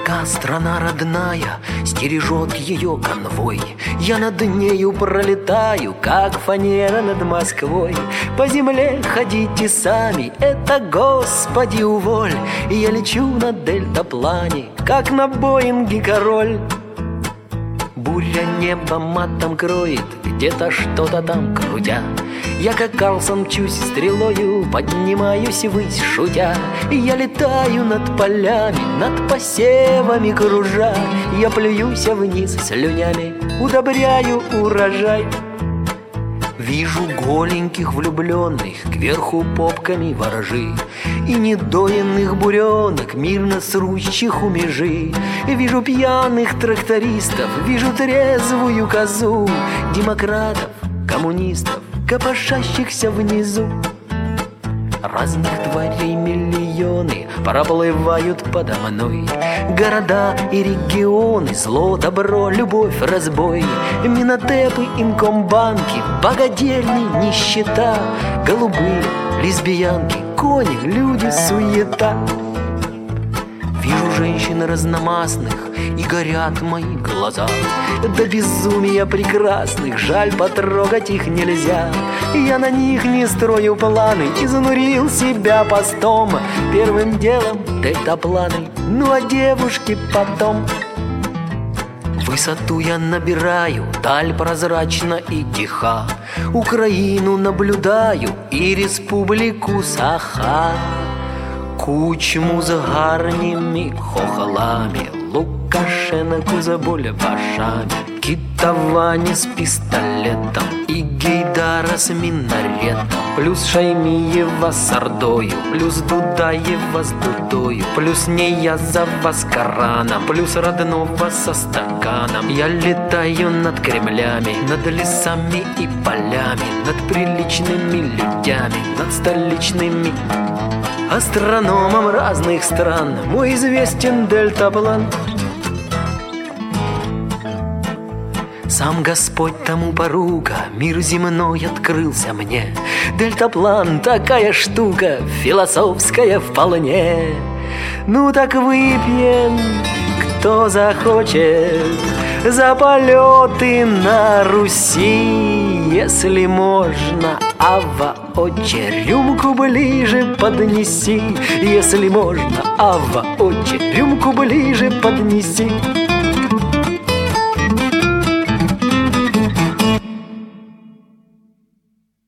Пока страна родная стережет ее конвой, я над нею пролетаю, как фанера над Москвой. По земле ходите сами, это Господи уволь. И я лечу на дельтаплане, как на Боинге король. Буря небо матом кроет, где-то что-то там крутя. Я как Карлсон мчусь стрелою, поднимаюсь ввысь шутя. И я летаю над полями, над посевами кружа. Я плююсь вниз слюнями, удобряю урожай. Вижу голеньких влюбленных, кверху попками ворожи, и недоенных буренок, мирно срущих у межи. Вижу пьяных трактористов, вижу трезвую козу, демократов, коммунистов, копошащихся внизу. Разных тварей миллионы проплывают подо мной. Города и регионы, зло, добро, любовь, разбой. Минотепы, инкомбанки, богадельни, нищета. Голубые, лесбиянки, кони, люди, суета. Вижу женщин разномастных, и горят мои глаза. До безумия прекрасных, жаль, потрогать их нельзя. Я на них не строю планы, изнурил себя постом. Первым делом дельтапланы, ну а девушки потом. Высоту я набираю, даль прозрачна и тиха. Украину наблюдаю и республику Саха. Кучму с гарними хохолами, Лукашенко за бульбашами, Китавани с пистолетом и Гейдара с минаретом, плюс Шаймиева с ордою, плюс Дудаева с дудою, плюс Неязова с Кораном, плюс родного со стаканом. Я летаю над Кремлями, над лесами и полями, над приличными людьми, над столичными астрономом разных стран. Мой известен дельтаплан. Сам Господь тому порука, мир земной открылся мне. Дельтаплан такая штука, философская вполне. Ну так выпьем, кто захочет, за полеты на Руси, если можно. Ава, отче, рюмку ближе поднеси, если можно. Ава, отче, рюмку ближе поднеси.